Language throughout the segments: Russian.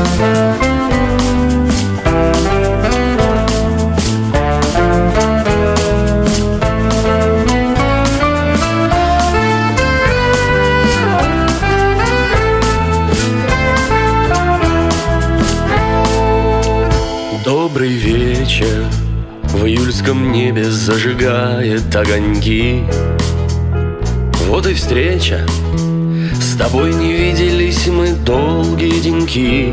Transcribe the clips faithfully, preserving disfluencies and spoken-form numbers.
Добрый вечер, в июльском небе зажигает огоньки. Вот и встреча, с тобой не виделись мы долгие деньки.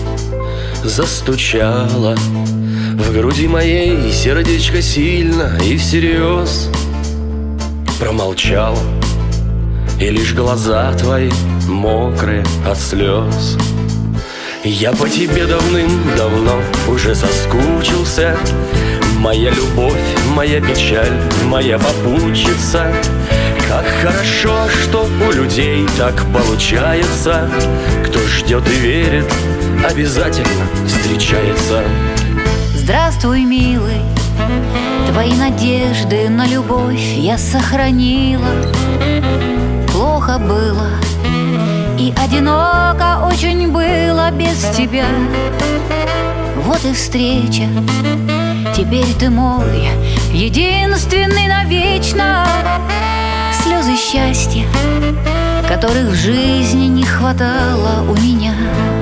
Застучало в груди моей сердечко сильно и всерьез. Промолчал, и лишь глаза твои мокрые от слез. Я по тебе давным-давно уже соскучился. Моя любовь, моя печаль, моя попутчица. Как хорошо, что у людей так получается. Кто ждет и верит, обязательно встречается. Здравствуй, милый, твои надежды на любовь я сохранила. Плохо было и одиноко очень было без тебя. Вот и встреча, теперь ты мой единственный навечно. Слезы счастья, которых в жизни не хватало у меня.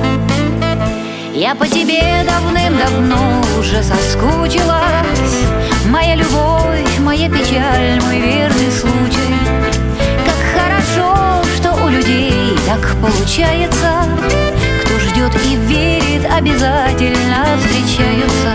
Я по тебе давным-давно уже соскучилась. Моя любовь, моя печаль, мой верный случай. Как хорошо, что у людей так получается. Кто ждет и верит, обязательно встречаются.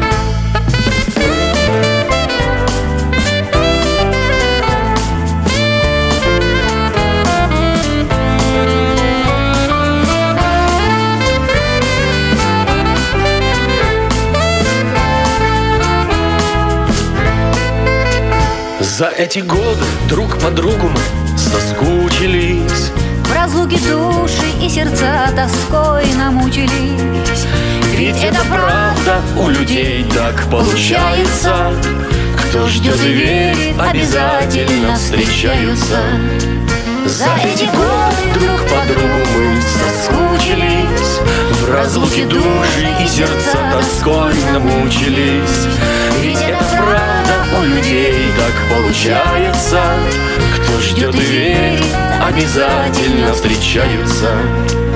За эти годы друг по другу мы соскучились. В разлуке души и сердца тоской намучились. Ведь это правда, у людей так получается. Кто ждет и верит, обязательно встречаются. За эти годы друг по другу мы соскучились. В разлуке души и сердца тоской намучились. Ведь это правда, у людей так получается. Кто ждет и верит, обязательно встречаются.